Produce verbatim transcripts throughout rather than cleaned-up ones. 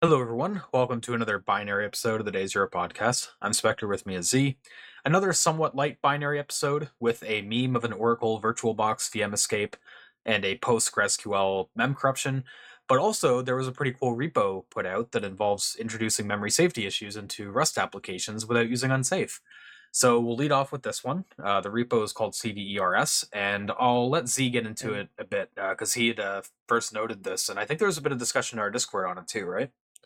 Hello, everyone. Welcome to another binary episode of the Day Zero podcast. I'm Spectre, with me is Z. Another somewhat light binary episode with a meme of an Oracle VirtualBox V M escape and a PostgreSQL mem corruption. But also, there was a pretty cool repo put out that involves introducing memory safety issues into Rust applications without using unsafe. So we'll lead off with this one. Uh, the repo is called C D E R S, and I'll let Z get into And it a bit because uh, he had uh, first noted this, and I think there was a bit of discussion in our Discord on it too, right?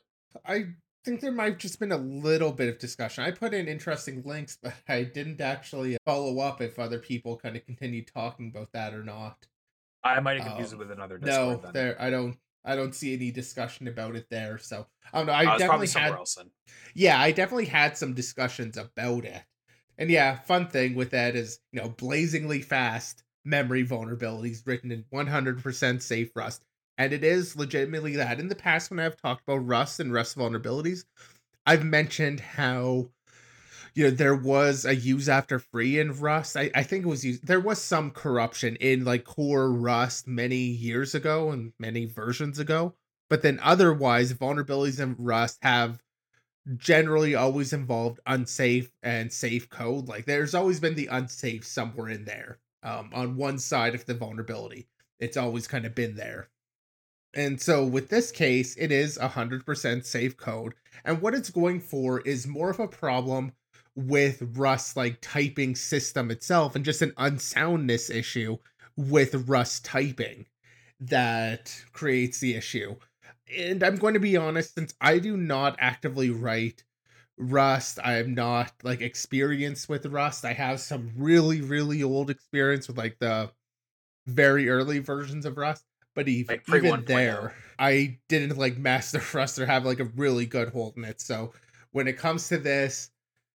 I think there might have just been a little bit of discussion. I put in interesting links, but I didn't actually follow up if other people kind of continued talking about that or not. I might have confused it Um, with another Discord no, then. there I don't I don't see any discussion about it there. So I don't know. I Uh, it's probably definitely somewhere had else then. yeah, I definitely had some discussions about it. And yeah, fun thing with that is, you know, blazingly fast memory vulnerabilities written in one hundred percent safe Rust. And it is legitimately that. In the past, when I've talked about Rust and Rust vulnerabilities, I've mentioned how you know there was a use after free in Rust. I, I think it was used, there was some corruption in like core Rust many years ago and many versions ago. But then otherwise, vulnerabilities in Rust have generally always involved unsafe and safe code. Like there's always been the unsafe somewhere in there. Um, on one side of the vulnerability. It's always kind of been there. And so with this case, it is one hundred percent safe code. And what it's going for is more of a problem with Rust like typing system itself and just an unsoundness issue with Rust typing that creates the issue. And I'm going to be honest, since I do not actively write Rust, I am not like experienced with Rust. I have some really, really old experience with like the very early versions of Rust, but ev- Like pre even 1.0. there, I didn't like master Rust or have like a really good hold in it. So when it comes to this,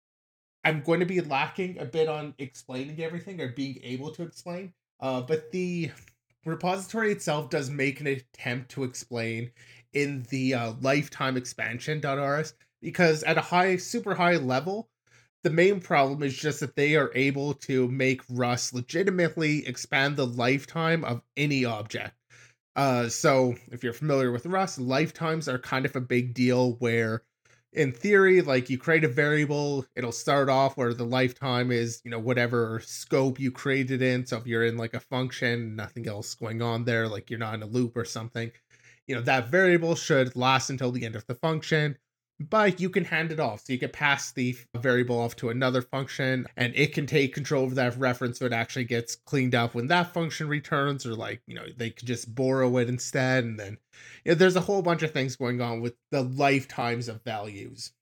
I'm going to be lacking a bit on explaining everything or being able to explain. Uh, but the repository itself does make an attempt to explain in the uh, lifetime expansion.rs because at a high, super high level, the main problem is just that they are able to make Rust legitimately expand the lifetime of any object. Uh, so if you're familiar with Rust, lifetimes are kind of a big deal where in theory, like you create a variable, it'll start off where the lifetime is, you know, whatever scope you created in. So if you're in like a function, nothing else going on there, like you're not in a loop or something, you know, that variable should last until the end of the function, but you can hand it off. So you can pass the variable off to another function and it can take control of that reference so it actually gets cleaned up when that function returns, or like, you know, they could just borrow it instead. And then you know, there's a whole bunch of things going on with the lifetimes of values.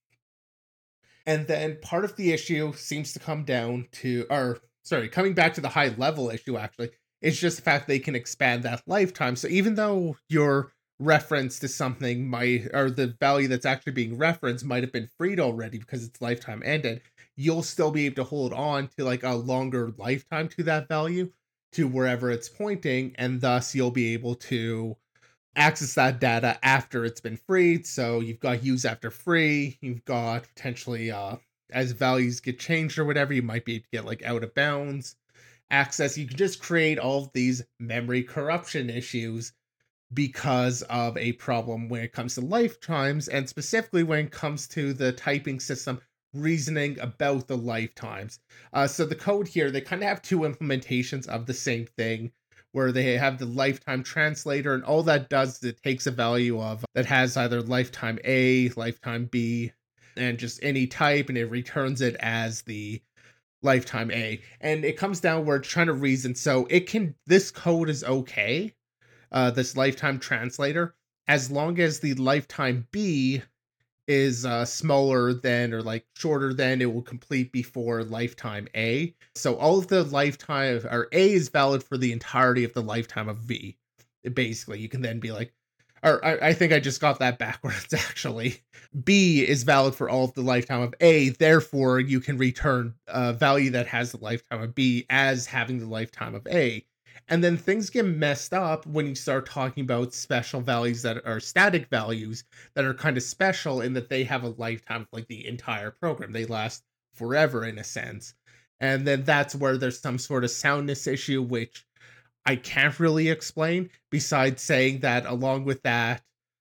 And then part of the issue seems to come down to, or sorry, coming back to the high level issue actually, is just the fact they can expand that lifetime. So even though your reference to something might, or the value that's actually being referenced might have been freed already because its lifetime ended, you'll still be able to hold on to like a longer lifetime to that value to wherever it's pointing. And thus you'll be able to access that data after it's been freed. So you've got use after free, you've got potentially uh as values get changed or whatever, you might be able to get like out of bounds access. You can just create all of these memory corruption issues because of a problem when it comes to lifetimes, and specifically when it comes to the typing system reasoning about the lifetimes. Uh, so the code here, they kind of have two implementations of the same thing where they have the lifetime translator, and all that does is it takes a value of that has either lifetime A, lifetime B, and just any type, and it returns it as the lifetime A. And it comes down where it's trying to reason. So it can, this code is okay, uh, this lifetime translator, as long as the lifetime B is uh, smaller than or like shorter than, it will complete before lifetime A. So all of the lifetime, or A is valid for the entirety of the lifetime of V. Basically, you can then be like, or I, I think I just got that backwards actually. B is valid for all of the lifetime of A, therefore you can return a value that has the lifetime of B as having the lifetime of A. And then things get messed up when you start talking about special values that are static values that are kind of special in that they have a lifetime of like the entire program. They last forever in a sense. And then that's where there's some sort of soundness issue, which I can't really explain besides saying that along with that,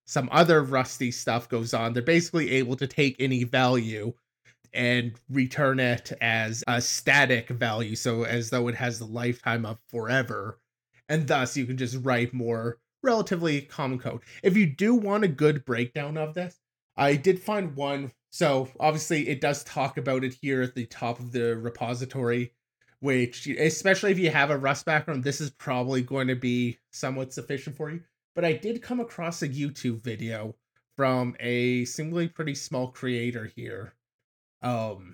some other Rusty stuff goes on, they're basically able to take any value and return it as a static value, so as though it has the lifetime of forever, and thus you can just write more relatively common code. If you do want a good breakdown of this, I did find one. So obviously it does talk about it here at the top of the repository, which, especially if you have a Rust background, this is probably going to be somewhat sufficient for you. But I did come across a YouTube video from a seemingly pretty small creator here. Um,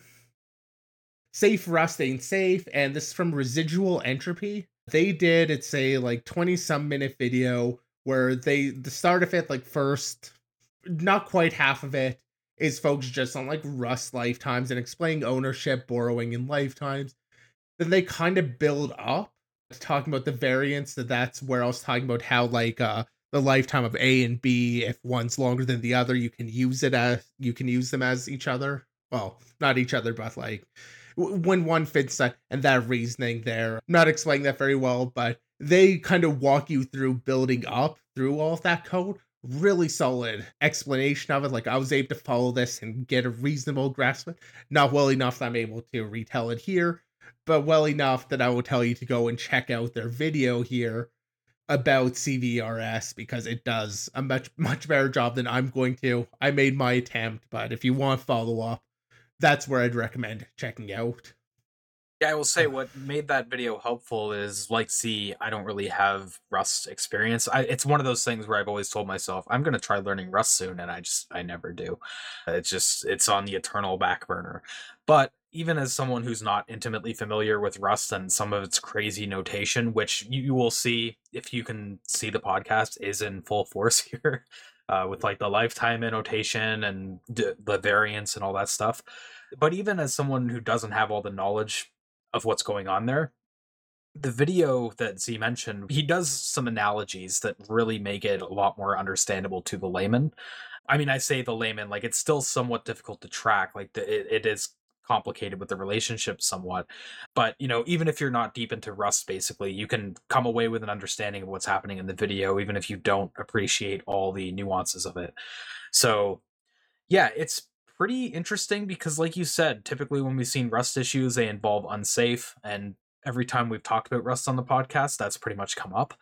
Safe Rusting Safe, and this is from Residual Entropy. They did, it's a like twenty some minute video where they, the start of it, like first, not quite half of it is focused just on like Rust lifetimes and explaining ownership, borrowing, and lifetimes. Then they kind of build up talking about the variants. That that's where I was talking about how like uh the lifetime of A and B, if one's longer than the other, you can use it as you can use them as each other. Well, not each other, but like w- when one fits that, and that reasoning there. I'm not explaining that very well, but they kind of walk you through building up through all of that code. Really solid explanation of it. Like I was able to follow this and get a reasonable grasp of it. Not well enough that I'm able to retell it here, but well enough that I will tell you to go and check out their video here about C V R S, because it does a much much better job than I'm going to. I made my attempt, but if you want follow up, that's where I'd recommend checking out. Yeah, I will say what made that video helpful is, like, see, I don't really have Rust experience. I, it's one of those things where I've always told myself I'm going to try learning Rust soon, and I just I never do. It's just it's on the eternal back burner. But even as someone who's not intimately familiar with Rust and some of its crazy notation, which you, you will see if you can see the podcast, is in full force here, uh, with like the lifetime annotation and d- the variants and all that stuff. But even as someone who doesn't have all the knowledge of what's going on there, the video that Z mentioned, he does some analogies that really make it a lot more understandable to the layman. I mean, I say the layman, like it's still somewhat difficult to track. Like the, it, it is complicated with the relationship somewhat, but you know, even if you're not deep into Rust, basically, you can come away with an understanding of what's happening in the video, even if you don't appreciate all the nuances of it. So yeah, it's pretty interesting because, like you said, typically when we've seen Rust issues, they involve unsafe. And every time we've talked about Rust on the podcast, that's pretty much come up.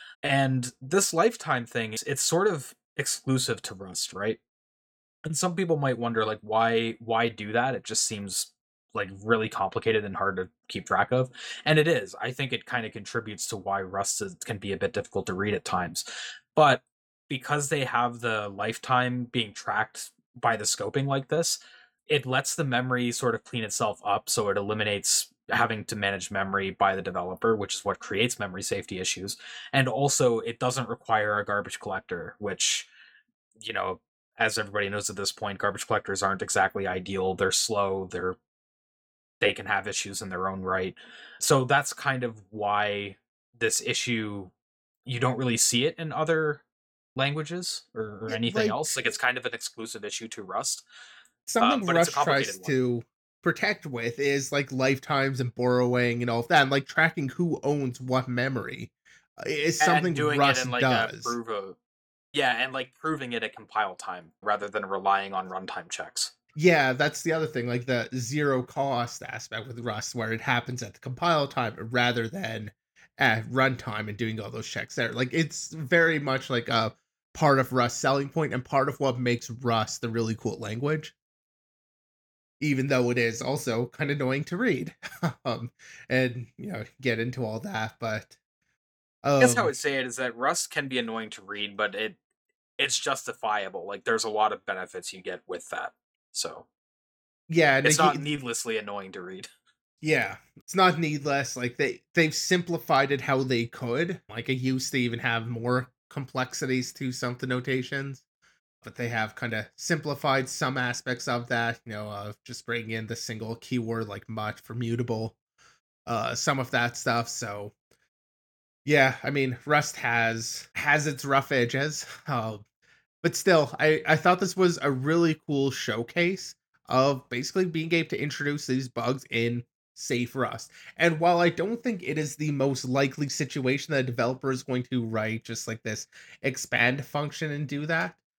And this lifetime thing, it's sort of exclusive to Rust, right? And some people might wonder, like, why why do that? It just seems like really complicated and hard to keep track of. And it is. I think it kind of contributes to why Rust is, can be a bit difficult to read at times. But because they have the lifetime being tracked by the scoping like this, it lets the memory sort of clean itself up, so it eliminates having to manage memory by the developer, which is what creates memory safety issues. And also it doesn't require a garbage collector, which, you know, as everybody knows at this point, garbage collectors aren't exactly ideal. They're slow, they're they can have issues in their own right. So that's kind of why this issue, you don't really see it in other languages or, or Yeah, anything like else. Like it's kind of an exclusive issue to Rust. Um, something but it's a Rush complicated tries one. to protect with is like lifetimes and borrowing and all of that, and like tracking who owns what memory uh, is And something doing it in Rust like a does. prove a yeah, and like proving it at compile time rather than relying on runtime checks. Yeah, that's the other thing, like the zero cost aspect with Rust, where it happens at the compile time rather than at runtime and doing all those checks there. Like it's very much like a part of Rust's selling point and part of what makes Rust the really cool language, even though it is also kind of annoying to read. um, and you know, get into all that, but I guess how I um would say it is that Rust can be annoying to read, but it it's justifiable. Like there's a lot of benefits you get with that. So yeah, and it's he, not needlessly annoying to read. yeah, it's not needless. Like they they've simplified it how they could. Like it used to even have more complexities to some of the notations, but they have kind of simplified some aspects of that. You know, of just bringing in the single keyword like much for mutable, uh, some of that stuff. So yeah, I mean, Rust has has its rough edges, uh, but still, I I thought this was a really cool showcase of basically being able to introduce these bugs in safe Rust. And while I don't think it is the most likely situation that a developer is going to write just like this expand function and do that,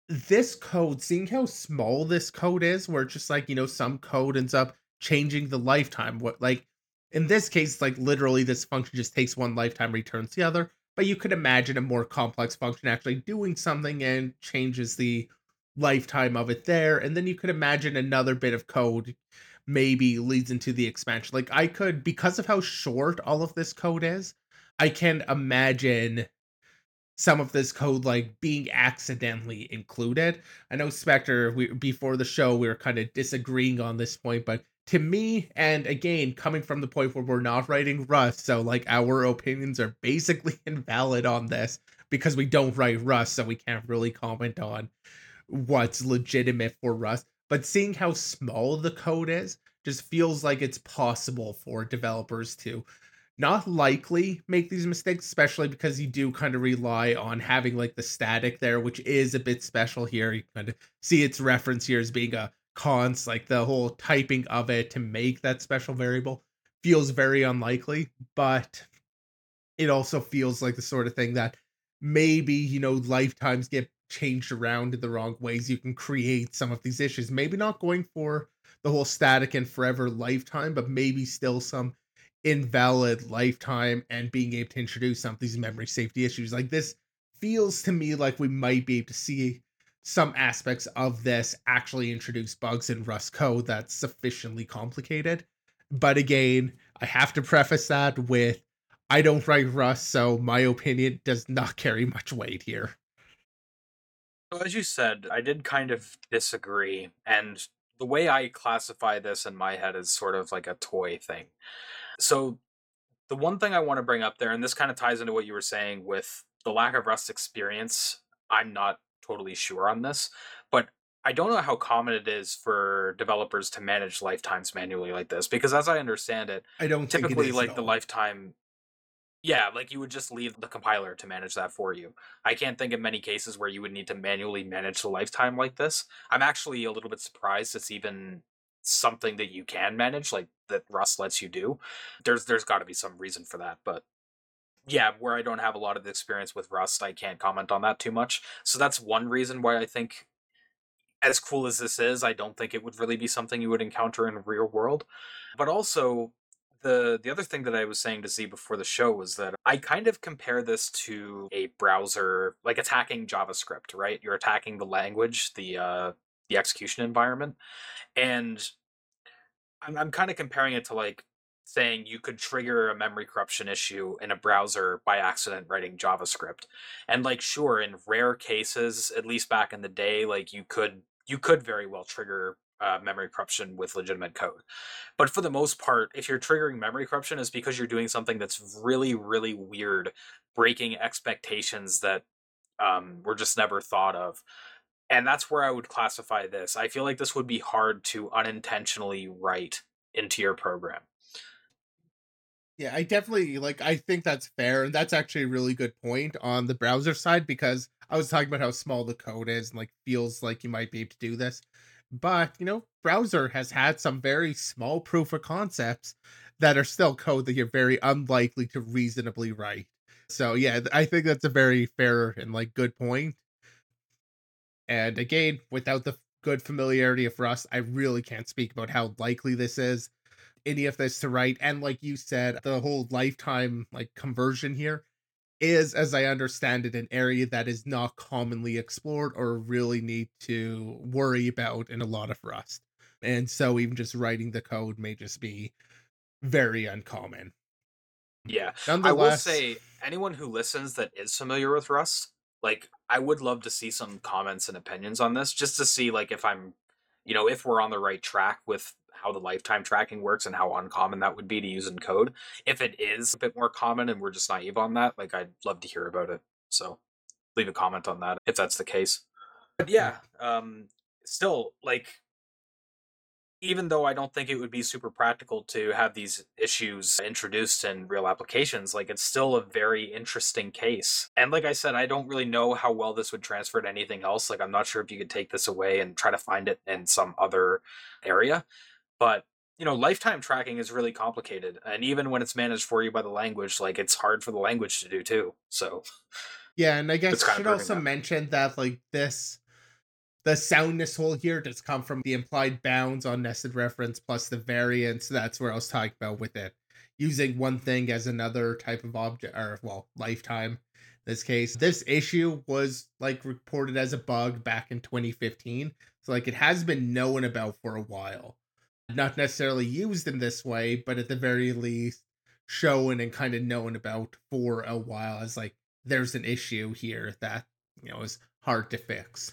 this code, seeing how small this code is, where it's just like, you know, some code ends up changing the lifetime. What like in this case, like literally this function just takes one lifetime, returns the other. But you could imagine a more complex function actually doing something and changes the lifetime of it there. And then you could imagine another bit of code maybe leads into the expansion. Like I could, because of how short all of this code is, I can imagine some of this code like being accidentally included. I know Spectre, we before the show we were kind of disagreeing on this point, but to me, and again, coming from the point where we're not writing Rust, so like our opinions are basically invalid on this because we don't write Rust, so we can't really comment on what's legitimate for Rust. But seeing how small the code is just feels like it's possible for developers to not likely make these mistakes, especially because you do kind of rely on having like the static there, which is a bit special here. You kind of see its reference here as being a const, like the whole typing of it to make that special variable feels very unlikely, but it also feels like the sort of thing that maybe, you know, lifetimes get changed around in the wrong ways. You can create some of these issues. Maybe not going for the whole static and forever lifetime, but maybe still some invalid lifetime and being able to introduce some of these memory safety issues. Like this feels to me like we might be able to see some aspects of this actually introduce bugs in Rust code that's sufficiently complicated. But again, I have to preface that with I don't write Rust, so my opinion does not carry much weight here. So as you said, I did kind of disagree, and the way I classify this in my head is sort of like a toy thing. So the one thing I want to bring up there, and this kind of ties into what you were saying with the lack of Rust experience, I'm not totally sure on this, but I don't know how common it is for developers to manage lifetimes manually like this, because as I understand it, I don't think it typically is at like the all. lifetime, yeah, like you would just leave the compiler to manage that for you. I can't think of many cases where you would need to manually manage the lifetime like this. I'm actually a little bit surprised it's even something that you can manage, like that Rust lets you do. There's there's got to be some reason for that, but yeah, where I don't have a lot of experience with Rust, I can't comment on that too much. So that's one reason why I think, as cool as this is, I don't think it would really be something you would encounter in real world. But also, the the other thing that I was saying to Z before the show was that I kind of compare this to a browser, like attacking JavaScript, right? You're attacking the language, the uh, the execution environment, and I'm I'm kind of comparing it to like saying you could trigger a memory corruption issue in a browser by accident writing JavaScript. And like sure, in rare cases, at least back in the day, like you could you could very well trigger uh, memory corruption with legitimate code. But for the most part, if you're triggering memory corruption, it's because you're doing something that's really, really weird, breaking expectations that um, were just never thought of. And that's where I would classify this. I feel like this would be hard to unintentionally write into your program. Yeah, I definitely like I think that's fair, and that's actually a really good point on the browser side because I was talking about how small the code is and like feels like you might be able to do this. But, you know, browser has had some very small proof of concepts that are still code that you're very unlikely to reasonably write. So, yeah, th- I think that's a very fair and like good point. And again, without the f- good familiarity of Rust, I really can't speak about how likely this is any of this to write. And like you said, the whole lifetime like conversion here is, as I understand it, an area that is not commonly explored or really need to worry about in a lot of Rust. And so even just writing the code may just be very uncommon. Yeah. I will Nonetheless, say, anyone who listens that is familiar with Rust, like, I would love to see some comments and opinions on this, just to see, like, if I'm, you know, if we're on the right track with how the lifetime tracking works and how uncommon that would be to use in code. If it is a bit more common and we're just naive on that, like, I'd love to hear about it. So leave a comment on that if that's the case. But yeah, yeah, um, still, like, even though I don't think it would be super practical to have these issues introduced in real applications, like it's still a very interesting case. And like I said, I don't really know how well this would transfer to anything else. Like I'm not sure if you could take this away and try to find it in some other area. But you know, lifetime tracking is really complicated. And even when it's managed for you by the language, like it's hard for the language to do too. So yeah, and I it's guess kind of should proving also that. mention that like this the soundness hole here does come from the implied bounds on nested reference plus the variance. That's where I was talking about with it. Using one thing as another type of object, or well, lifetime. This case, this issue was like reported as a bug back in twenty fifteen. So like it has been known about for a while. Not necessarily used in this way, but at the very least shown and kind of known about for a while as like there's an issue here that, you know, is hard to fix.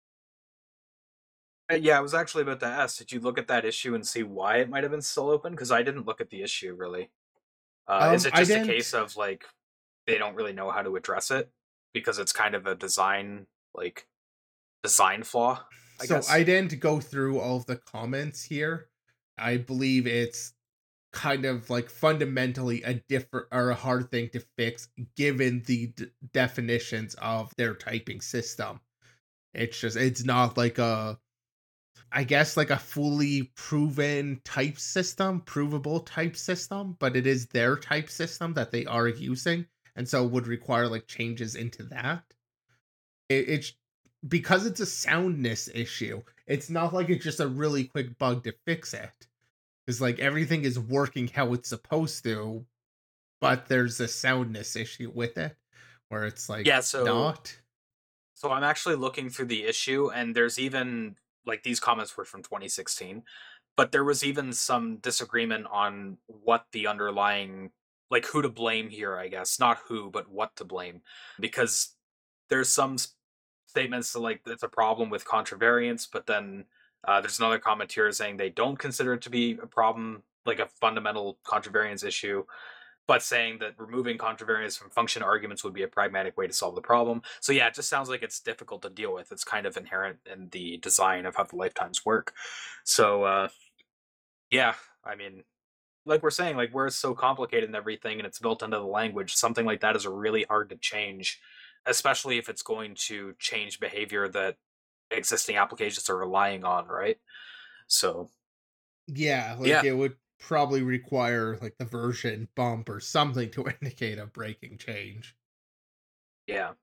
Uh, Yeah, I was actually about to ask, did you look at that issue and see why it might have been still open? Because I didn't look at the issue really. Uh, is Um, it I just a didn't. case of like they don't really know how to address it because it's kind of a design like design flaw, I So I guess? didn't go through all of the comments here. I believe it's kind of like fundamentally a different or a hard thing to fix given the d- definitions of their typing system. It's just it's not like a I guess like a fully proven type system, provable type system, but it is their type system that they are using, and so would require like changes into that. It, it's because it's a soundness issue. It's not like it's just a really quick bug to fix it. Because like everything is working how it's supposed to, but there's a soundness issue with it where it's like Yeah, so not. so I'm actually looking through the issue and there's even like these comments were from twenty sixteen, but there was even some disagreement on what the underlying like who to blame here, I guess. Not who, but what to blame because there's some s- statements that like it's a problem with contravariance, but then uh, there's another comment here saying they don't consider it to be a problem, like a fundamental contravariance issue, but saying that removing contravariance from function arguments would be a pragmatic way to solve the problem. So yeah, it just sounds like it's difficult to deal with. It's kind of inherent in the design of how the lifetimes work. So uh, yeah, I mean, like we're saying, like where it's so complicated and everything, and it's built into the language, something like that is really hard to change, especially if it's going to change behavior that existing applications are relying on, right? So Yeah, like yeah, it would probably require like the version bump or something to indicate a breaking change. yeah.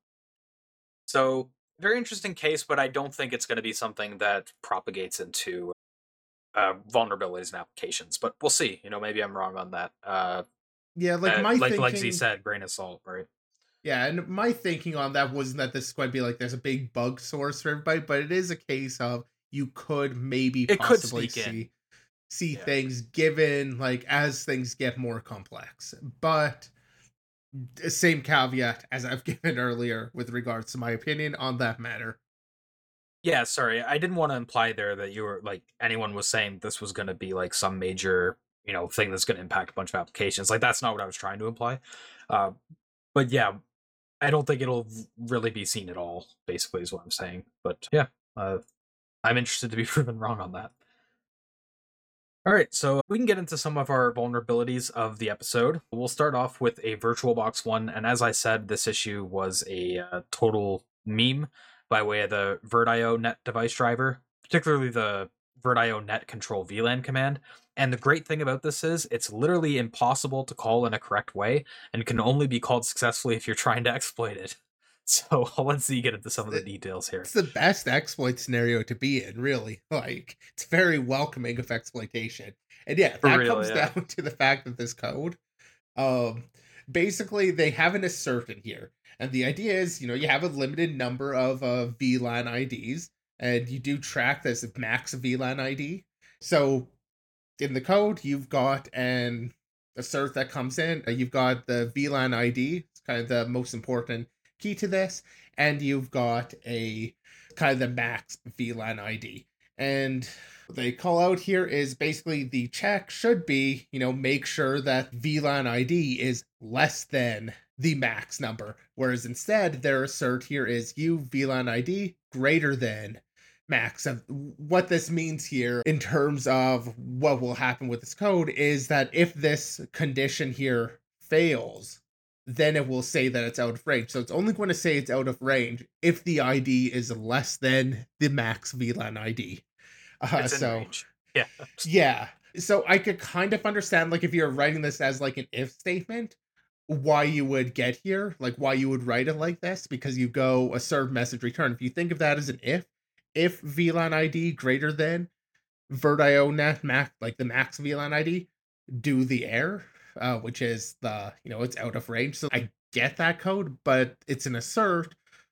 So very interesting case, but I don't think it's going to be something that propagates into uh, vulnerabilities and applications. But we'll see. You know, maybe I'm wrong on that. Uh, Yeah, like uh, my like like Z thinking, said, grain of salt, right? yeah, and my thinking on that wasn't that this is going to be like there's a big bug source for everybody, but it is a case of you could maybe It could possibly sneak in. see see Yeah. things given like as things get more complex. But same caveat as I've given earlier with regards to my opinion on that matter. Yeah, sorry. I didn't want to imply there that you were like anyone was saying this was going to be like some major, you know, thing that's going to impact a bunch of applications. Like that's not what I was trying to imply. Uh, but yeah, I don't think it'll really be seen at all. Basically, is what I'm saying. But yeah, uh, I'm interested to be proven wrong on that. All right, so we can get into some of our vulnerabilities of the episode. We'll start off with a VirtualBox one, and as I said, this issue was a uh, total meme by way of the VirtIO net device driver, particularly the VirtIO net control V LAN command. And the great thing about this is it's literally impossible to call in a correct way and can only be called successfully if you're trying to exploit it. So I'll let Z get into some of the It's details here. the best exploit scenario to be in, really. Like, it's very welcoming of exploitation. And yeah, For that real, comes yeah. down to the fact that this code, um, basically they have an assert in here. And the idea is, you know, you have a limited number of uh, V LAN I Ds, and you do track this max V LAN I D. So in the code, you've got an assert that comes in. uh, You've got the V LAN I D. It's kind of the most important key to this, and you've got a kind of the max V LAN I D. And the call out here is basically the check should be, you know, make sure that V LAN I D is less than the max number. Whereas instead, their assert here is you V LAN I D greater than max. Of what this means here in terms of what will happen with this code is that if this condition here fails, then it will say that it's out of range. So it's only going to say it's out of range if the I D is less than the max V LAN I D. Uh, It's in so range. Yeah. yeah. So I could kind of understand like if you're writing this as like an if statement, why you would get here, like why you would write it like this, because you go assert message return. If you think of that as an if, if V LAN I D greater than VirtIO net max, like the max V LAN I D, do the error, uh, which is the, you know, it's out of range. So I get that code, but it's an assert.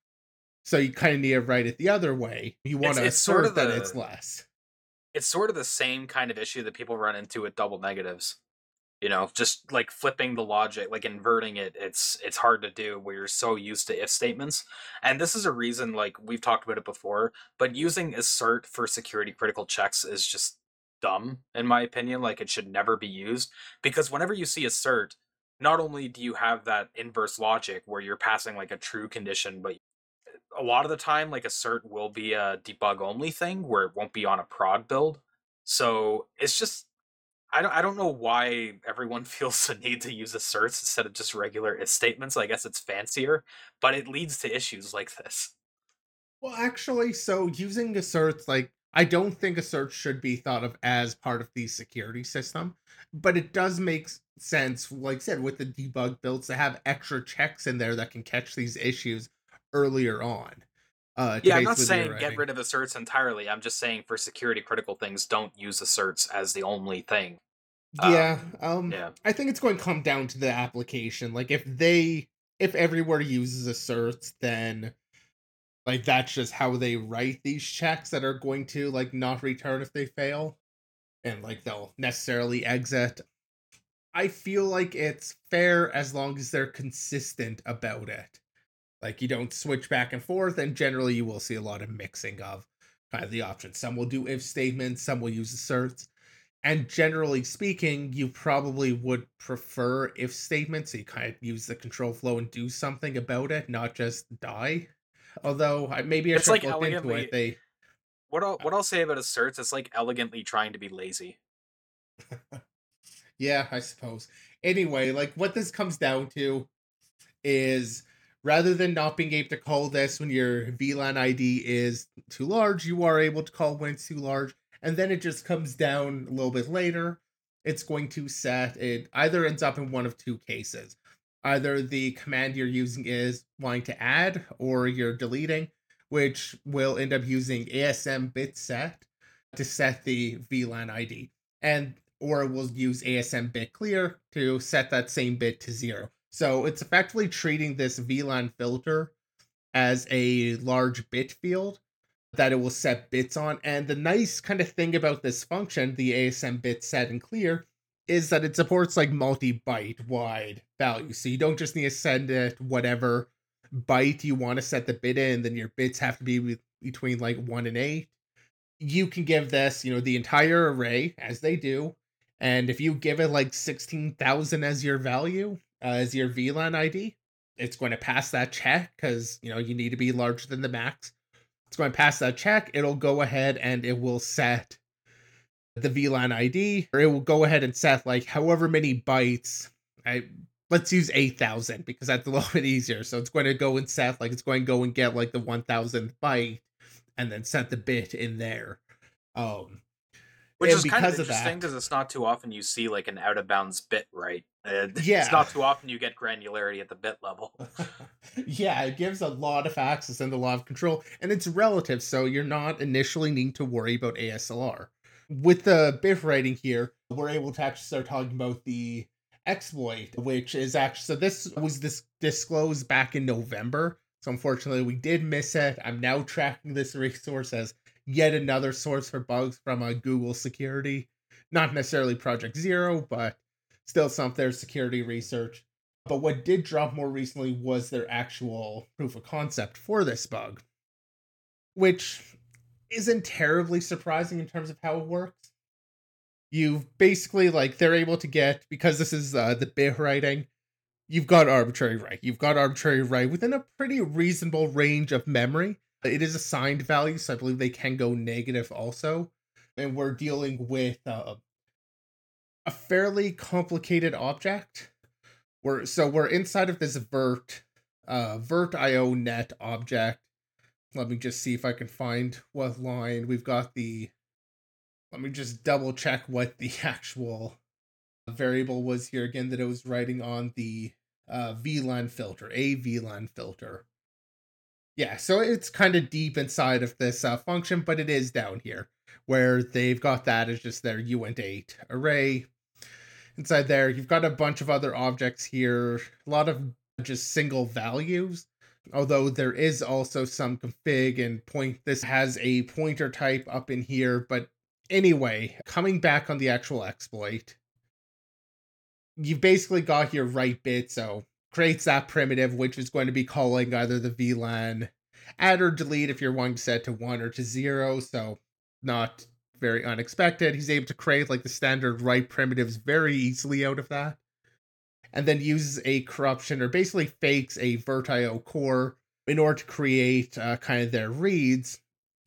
So you kind of need to write it the other way. You want It's to it's sort of assert that it's the less. it's sort of the same kind of issue that people run into with double negatives. You know, just like flipping the logic, like inverting it, it's it's hard to do where you're so used to if statements. And this is a reason, like we've talked about it before, but using assert for security critical checks is just dumb, in my opinion. Like it should never be used. Because whenever you see assert, not only do you have that inverse logic where you're passing like a true condition, but a lot of the time, like assert will be a debug only thing where it won't be on a prod build. So it's just I don't I don't know why everyone feels the need to use asserts instead of just regular if statements. I guess it's fancier, but it leads to issues like this. Well, actually, so using asserts, like, I don't think asserts should be thought of as part of the security system, but it does make s- sense, like I said, with the debug builds to have extra checks in there that can catch these issues earlier on. Uh, to Yeah, I'm not basically be saying get writing. rid of asserts entirely. I'm just saying for security critical things, don't use asserts as the only thing. Yeah, Um, um, yeah. I think it's going to come down to the application. Like, if they, if everywhere uses asserts, then like that's just how they write these checks that are going to like not return if they fail, and like they'll necessarily exit. I feel like it's fair as long as they're consistent about it. Like you don't switch back and forth, and generally you will see a lot of mixing of kind of the options. Some will do if statements, some will use asserts. And generally speaking, you probably would prefer if statements. So you kind of use the control flow and do something about it, not just die. Although I, maybe I It's should have like looked into it. elegantly They, what I'll uh, what I'll say about asserts, it's like elegantly trying to be lazy. yeah, I suppose. Anyway, like what this comes down to is rather than not being able to call this when your V LAN I D is too large, you are able to call when it's too large. And then it just comes down a little bit later. It's going to set it either ends up in one of two cases. Either the command you're using is wanting to add or you're deleting, which will end up using A S M bit set to set the V LAN I D. And or it will use A S M bit clear to set that same bit to zero. So it's effectively treating this V LAN filter as a large bit field that it will set bits on. And the nice kind of thing about this function, the A S M bit set and clear, is that it supports like multi-byte wide values. So you don't just need to send it whatever byte you want to set the bit in, then your bits have to be with, between like one and eight. You can give this, you know, the entire array as they do. And if you give it like sixteen thousand as your value, uh, as your V LAN I D, it's going to pass that check because, you know, you need to be larger than the max. It's going to pass that check. It'll go ahead and it will set the V LAN I D, or it will go ahead and set like however many bytes. I Let's use eight thousand because that's a little bit easier. So it's going to go and set like it's going to go and get like the one thousandth byte and then set the bit in there. Um, Which and is kind of because of interesting that, because it's not too often you see like an out of bounds bit, right? And it's yeah, not too often you get granularity at the bit level. yeah, it gives a lot of access and a lot of control, and it's relative, so you're not initially needing to worry about A S L R. With the bit writing here, we're able to actually start talking about the exploit, which is actually so this was this disclosed back in November. So unfortunately, we did miss it. I'm now tracking this resource as yet another source for bugs from a Google security, not necessarily Project Zero, but still some of their security research. But what did drop more recently was their actual proof of concept for this bug, which isn't terribly surprising in terms of how it works. You've basically like they're able to get because this is uh, the bit writing. You've got arbitrary right. You've got arbitrary right within a pretty reasonable range of memory. It is assigned value, so I believe they can go negative also. And we're dealing with uh, a fairly complicated object. We're so we're inside of this vert uh vert io net object. Let me just see if I can find what line we've got the let me just double check what the actual variable was here again that it was writing on the uh V LAN filter, a V LAN filter. Yeah, so it's kind of deep inside of this uh, function, but it is down here where they've got that as just their uint eight array. Inside there, you've got a bunch of other objects here, a lot of just single values. Although there is also some config and point. This has a pointer type up in here, but anyway, coming back on the actual exploit, you've basically got your write bit, so creates that primitive, which is going to be calling either the V LAN add or delete if you're wanting to set to one or to zero. So not very unexpected. He's able to create like the standard write primitives very easily out of that. And then uses a corruption or basically fakes a VirtIO core in order to create uh, kind of their reads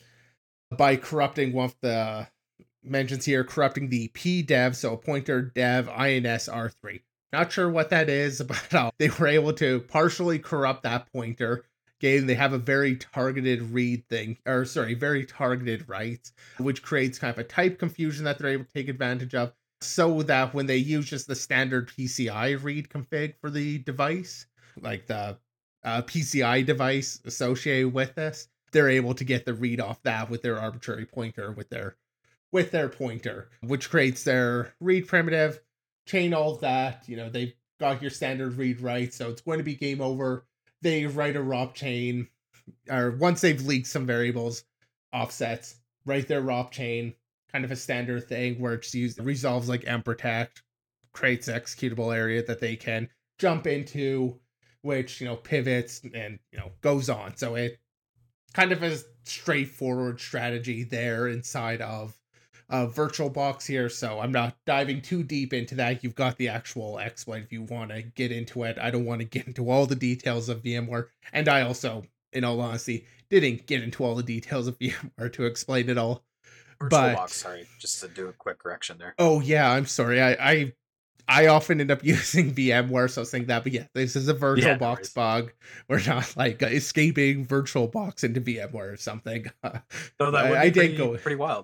by corrupting one of the mentions here, corrupting the pdev, so a pointer dev ins r three. Not sure what that is, but uh, they were able to partially corrupt that pointer. Again, they have a very targeted read thing, or sorry, very targeted writes, which creates kind of a type confusion that they're able to take advantage of, so that when they use just the standard P C I read config for the device, like the uh, P C I device associated with this, they're able to get the read off that with their arbitrary pointer, with their with their pointer, which creates their read primitive, chain all of that. You know, they've got your standard read write, so it's going to be game over. They write a R O P chain, or once they've leaked some variables, offsets, write their R O P chain, kind of a standard thing where it's used, resolves like mprotect, creates an executable area that they can jump into, which, you know, pivots and, you know, goes on. So it kind of a straightforward strategy there inside of uh, VirtualBox here, so I'm not diving too deep into that. You've got the actual exploit if you want to get into it. I don't want to get into all the details of VMware, and I also, in all honesty, didn't get into all the details of VMware to explain it all. VirtualBox, but, sorry, just to do a quick correction there. Oh yeah, I'm sorry. I I, I often end up using VMware, so I was saying that, but yeah, this is a VirtualBox yeah, no bug. We're not like uh, escaping VirtualBox into VMware or something. So that would I, be I pretty, did go pretty wild.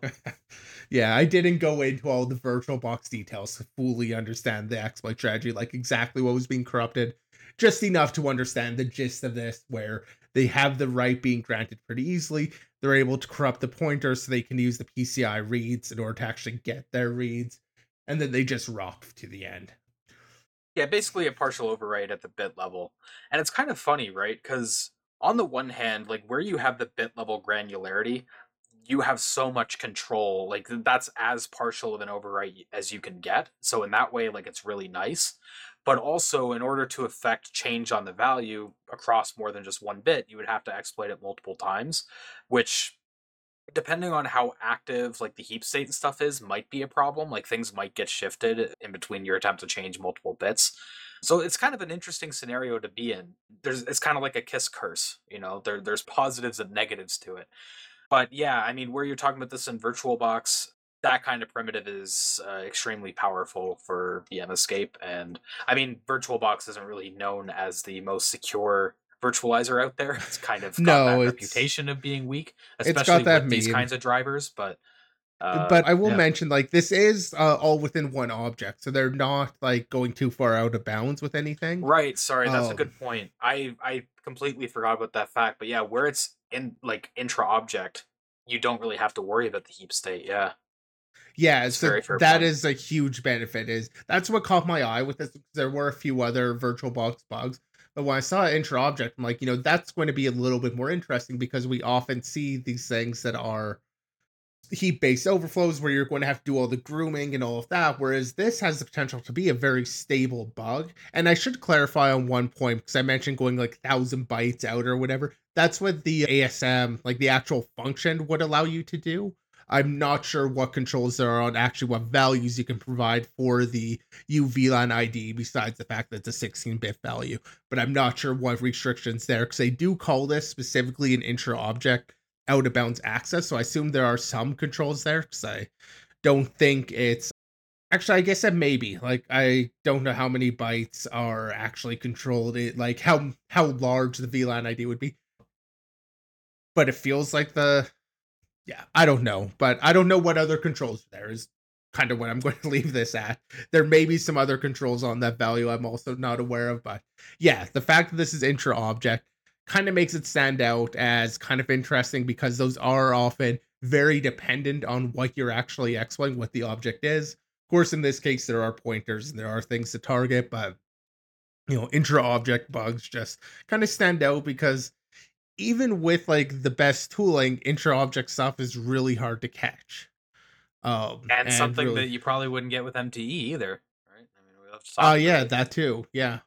Yeah, I didn't go into all the VirtualBox details to fully understand the exploit strategy, like exactly what was being corrupted. Just enough to understand the gist of this, where they have the right being granted pretty easily. They're able to corrupt the pointer so they can use the P C I reads in order to actually get their reads. And then they just R O P to the end. Yeah, basically a partial overwrite at the bit level. And it's kind of funny, right? Because on the one hand, like where you have the bit level granularity, you have so much control. Like that's as partial of an overwrite as you can get. So in that way, like it's really nice. But also, in order to affect change on the value across more than just one bit, you would have to exploit it multiple times, which, depending on how active like the heap state and stuff is, might be a problem. Like things might get shifted in between your attempt to change multiple bits. So it's kind of an interesting scenario to be in. There's it's kind of like a kiss curse, you know. There there's positives and negatives to it. But yeah, I mean, where you're talking about this in VirtualBox, that kind of primitive is uh, extremely powerful for V M Escape. And I mean, VirtualBox isn't really known as the most secure virtualizer out there. It's kind of got no, that reputation of being weak, especially it's got that with these meme. kinds of drivers. But uh, but I will yeah. mention, like, this is uh, all within one object, so they're not like going too far out of bounds with anything. Right. Sorry, that's um, a good point. I I completely forgot about that fact. But yeah, where it's in like intra object, you don't really have to worry about the heap state. Yeah. Yeah, It's so very fair that point. is a huge benefit. Is that's what caught my eye with this. There were a few other VirtualBox bugs, but when I saw intra object, I'm like, you know, that's going to be a little bit more interesting because we often see these things that are heap-based overflows where you're going to have to do all the grooming and all of that, whereas this has the potential to be a very stable bug. And I should clarify on one point, because I mentioned going like thousand bytes out or whatever. That's what the A S M, like the actual function, would allow you to do. I'm not sure what controls there are on actually what values you can provide for the U V LAN I D besides the fact that it's a sixteen-bit value. But I'm not sure what restrictions there, because they do call this specifically an intra object out of bounds access. So I assume there are some controls there, because I don't think it's actually, I guess that maybe, like, I don't know how many bytes are actually controlled, it like how how large the V LAN I D would be. But it feels like the yeah, I don't know, but I don't know what other controls there is kind of what I'm going to leave this at. There may be some other controls on that value I'm also not aware of, but yeah, the fact that this is intra object kind of makes it stand out as kind of interesting because those are often very dependent on what you're actually explaining, what the object is. Of course, in this case, there are pointers and there are things to target, but you know, intra-object bugs just kind of stand out because even with like the best tooling, intra-object stuff is really hard to catch. Um, And and something really, that you probably wouldn't get with M T E either, right? I mean, we have to oh talk about yeah, it. that too, yeah.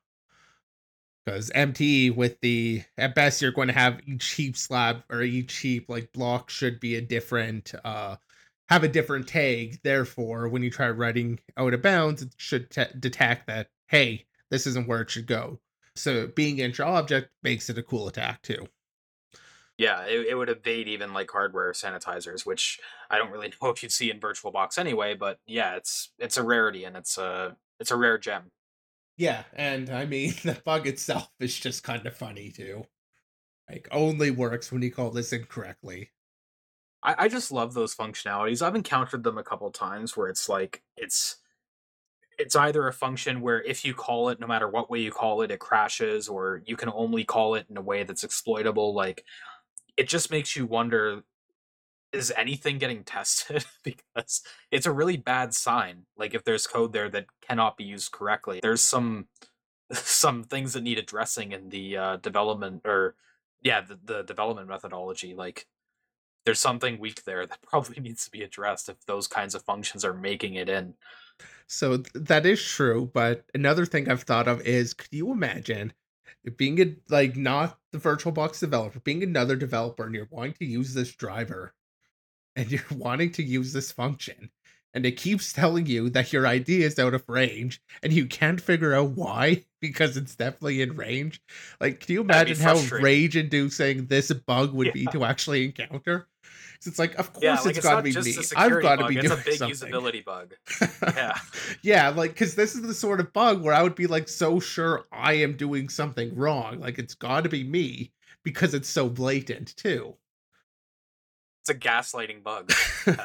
Because M T E with the at best you're going to have each heap slab or each heap like block should be a different uh have a different tag. Therefore, when you try writing out of bounds, it should te- detect that hey, this isn't where it should go. So being intra object makes it a cool attack too. Yeah, it, it would evade even like hardware sanitizers, which I don't really know if you'd see in VirtualBox anyway. But yeah, it's it's a rarity and it's a it's a rare gem. Yeah, and I mean the bug itself is just kind of funny too. Like only works when you call this incorrectly. I, I just love those functionalities. I've encountered them a couple times where it's like it's it's either a function where if you call it, no matter what way you call it, it crashes, or you can only call it in a way that's exploitable. Like it just makes you wonder, is anything getting tested? Because it's a really bad sign. Like if there's code there that cannot be used correctly, there's some some things that need addressing in the uh, development or yeah, the, the development methodology. Like there's something weak there that probably needs to be addressed if those kinds of functions are making it in. So th- that is true, but another thing I've thought of is could you imagine being a like not the VirtualBox developer, being another developer and you're wanting to use this driver and you're wanting to use this function and it keeps telling you that your idea is out of range and you can't figure out why because it's definitely in range. Like, can you That'd be imagine how frustrating. rage inducing this bug would be Yeah. to actually encounter? 'Cause it's like, of Yeah, course like it's it's got to not be just a me. I've security got to bug, be it's a doing big something. usability bug. Yeah. Yeah, like because this is the sort of bug where I would be like so sure I am doing something wrong. Like it's got to be me because it's so blatant too. It's a gaslighting bug. Yeah.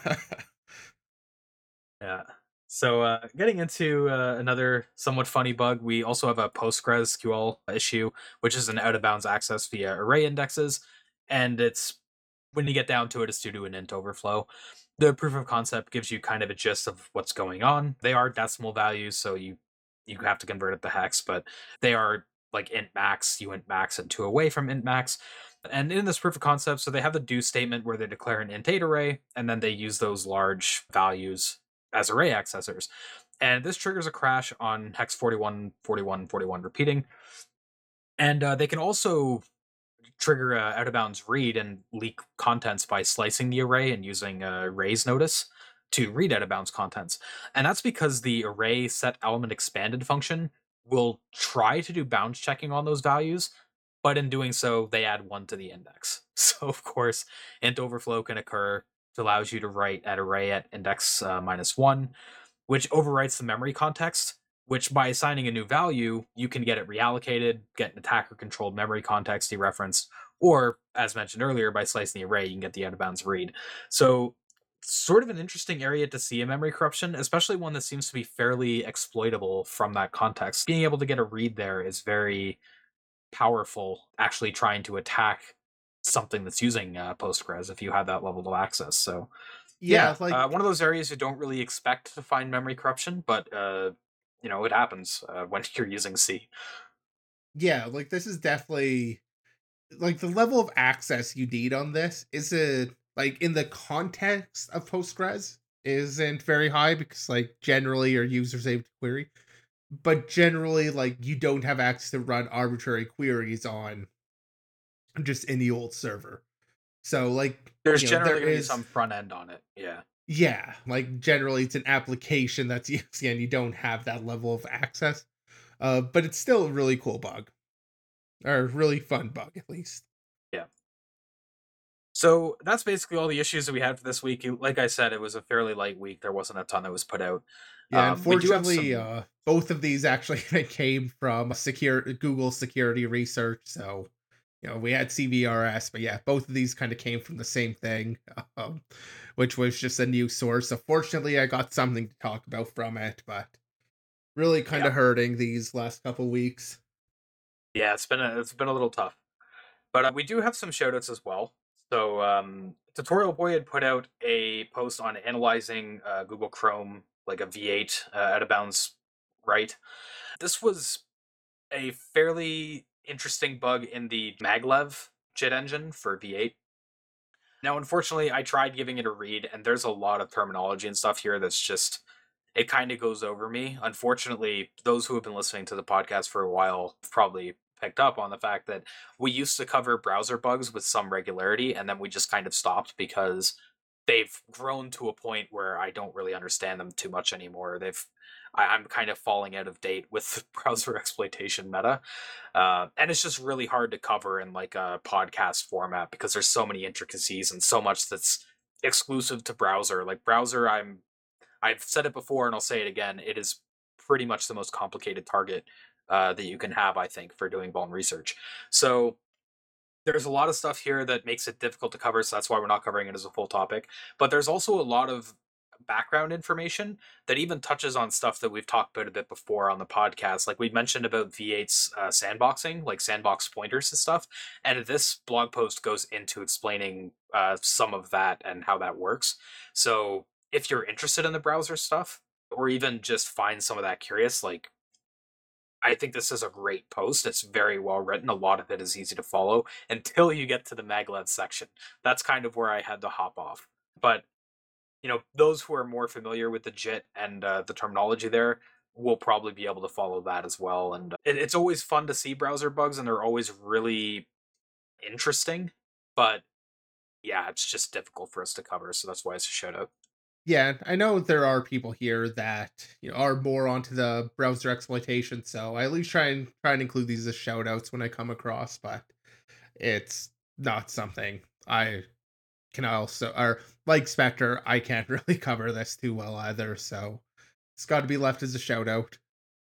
Yeah. So, uh, getting into uh, another somewhat funny bug, we also have a PostgreSQL issue, which is an out of bounds access via array indexes. And it's when you get down to it, it's due to an int overflow. The proof of concept gives you kind of a gist of what's going on. They are decimal values, so you you have to convert it to hex, but they are like int max, you int max, and two away from int max. And in this proof of concept, so they have the do statement where they declare an int eight array, and then they use those large values as array accessors. And this triggers a crash on hex forty-one, forty-one, forty-one repeating. And uh, they can also trigger a out of bounds read and leak contents by slicing the array and using a raise notice to read out of bounds contents. And that's because the array set element expanded function will try to do bounds checking on those values, but in doing so, they add one to the index. So of course, int overflow can occur, which allows you to write at array at index uh, minus one, which overwrites the memory context, which by assigning a new value, you can get it reallocated, get an attacker controlled memory context dereferenced, or as mentioned earlier, by slicing the array, you can get the out of bounds read. So, sort of an interesting area to see a memory corruption, especially one that seems to be fairly exploitable from that context. Being able to get a read there is very powerful, actually trying to attack something that's using uh, Postgres if you have that level of access. So, Yeah, yeah, uh, like one of those areas you don't really expect to find memory corruption, but uh, you know it happens uh, when you're using C. yeah, like this is definitely like the level of access you need on this is a like in the context of Postgres isn't very high because like generally your users able to query, but generally like you don't have access to run arbitrary queries on just any old server. So like, There's you know, there generally going to be is some front end on it. Yeah, yeah, like generally it's an application that's using and you don't have that level of access. Uh, but it's still a really cool bug. Or really fun bug at least. yeah. So that's basically all the issues that we had for this week. Like I said, it was a fairly light week. There wasn't a ton that was put out. Yeah, Um, we do have unfortunately, some. uh, both of these actually came from secure Google security research. So, you know, we had C V R S, but yeah, both of these kind of came from the same thing, um, which was just a new source. So, fortunately, I got something to talk about from it, but really kind Yeah, of hurting these last couple weeks. yeah. It's been a it's been a little tough. But uh, we do have some shoutouts as well. So um, Tutorial Boy had put out a post on analyzing uh, Google Chrome, like a V eight uh, out of bounds write. This was a fairly interesting bug in the maglev JIT engine for V eight. Now, unfortunately, I tried giving it a read, and there's a lot of terminology and stuff here that's just, it kind of goes over me. Unfortunately, those who have been listening to the podcast for a while have probably picked up on the fact that we used to cover browser bugs with some regularity, and then we just kind of stopped because they've grown to a point where I don't really understand them too much anymore. They've I, I'm kind of falling out of date with the browser exploitation meta. Uh, and it's just really hard to cover in like a podcast format because there's so many intricacies and so much that's exclusive to browser. Like browser, I'm I've said it before and I'll say it again. It is pretty much the most complicated target uh, that you can have, I think, for doing vuln research. So there's a lot of stuff here that makes it difficult to cover, so that's why we're not covering it as a full topic. But there's also a lot of background information that even touches on stuff that we've talked about a bit before on the podcast. Like we mentioned about V eight's uh, sandboxing, like sandbox pointers and stuff. And this blog post goes into explaining uh, some of that and how that works. So if you're interested in the browser stuff, or even just find some of that curious, like I think this is a great post. It's very well written. A lot of it is easy to follow until you get to the maglev section. That's kind of where I had to hop off. But you know, those who are more familiar with the JIT and uh, the terminology there will probably be able to follow that as well. And uh, it, it's always fun to see browser bugs, and they're always really interesting. But yeah, it's just difficult for us to cover, so that's why it's a shout out. Yeah, I know there are people here that you know are more onto the browser exploitation, so I at least try and try and include these as shout outs when I come across, but it's not something I can also or like Spectre, I can't really cover this too well either, so it's got to be left as a shout out.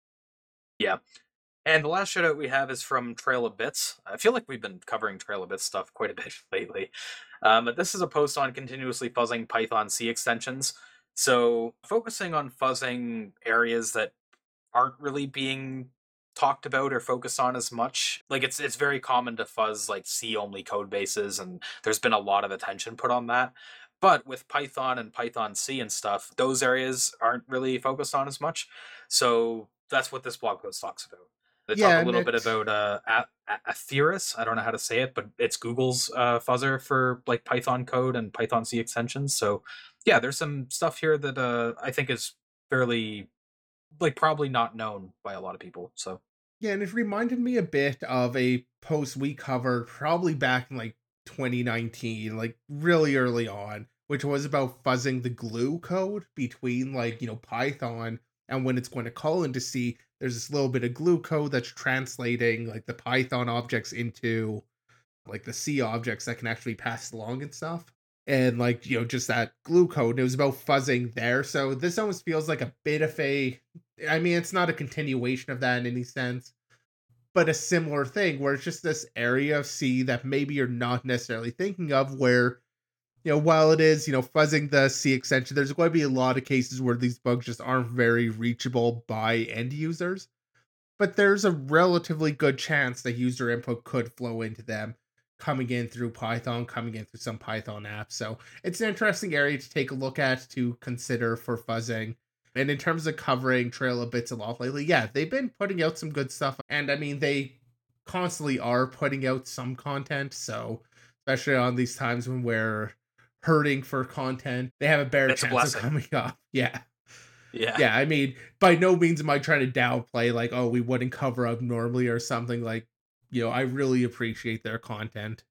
Yeah. And the last shout out we have is from Trail of Bits. I feel like we've been covering Trail of Bits stuff quite a bit lately. Um, but this is a post on continuously fuzzing Python C extensions. So, focusing on fuzzing areas that aren't really being talked about or focused on as much. Like it's it's very common to fuzz like C only code bases, and there's been a lot of attention put on that. But with Python and Python C and stuff, those areas aren't really focused on as much. So that's what this blog post talks about. They talk Yeah, a and little bit it about uh, a- a- Atheris. I don't know how to say it, but it's Google's uh, fuzzer for like Python code and Python C extensions. So yeah, there's some stuff here that uh, I think is fairly like probably not known by a lot of people. So yeah, and it reminded me a bit of a post we covered probably back in like twenty nineteen, like really early on, which was about fuzzing the glue code between like, you know, Python and when it's going to call into C, there's this little bit of glue code that's translating like the Python objects into like the C objects that can actually pass along and stuff. And like, you know, just that glue code. It was about fuzzing there. So this almost feels like a bit of a I mean, it's not a continuation of that in any sense, but a similar thing where it's just this area of C that maybe you're not necessarily thinking of where, you know, while it is, you know, fuzzing the C extension, there's going to be a lot of cases where these bugs just aren't very reachable by end users. But there's a relatively good chance that user input could flow into them coming in through Python, coming in through some Python apps. So it's an interesting area to take a look at to consider for fuzzing. And in terms of covering Trail of Bits a lot lately, yeah, they've been putting out some good stuff. And I mean, they constantly are putting out some content. So especially on these times when we're hurting for content, they have a better it's a chance of blessing. coming up. Yeah. Yeah. Yeah, I mean, by no means am I trying to downplay like, oh, we wouldn't cover up normally or something like, you know, I really appreciate their content.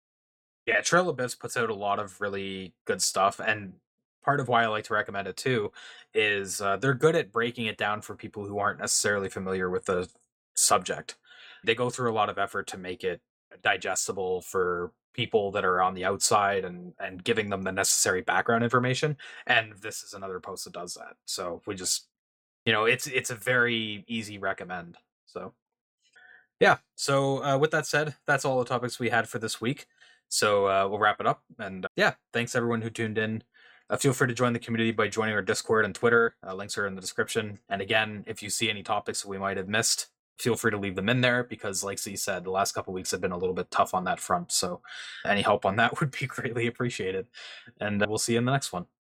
Yeah, Trail Abyss puts out a lot of really good stuff, and part of why I like to recommend it too is uh, they're good at breaking it down for people who aren't necessarily familiar with the subject. They go through a lot of effort to make it digestible for people that are on the outside and and giving them the necessary background information. And this is another post that does that. So we just you know it's it's a very easy recommend. So yeah. So uh, with that said, that's all the topics we had for this week. So uh, we'll wrap it up. And uh, yeah, thanks everyone who tuned in. Uh, feel free to join the community by joining our Discord and Twitter. Uh, links are in the description. And again, if you see any topics that we might have missed, feel free to leave them in there because, like Z said, the last couple weeks have been a little bit tough on that front. So any help on that would be greatly appreciated. And we'll see you in the next one.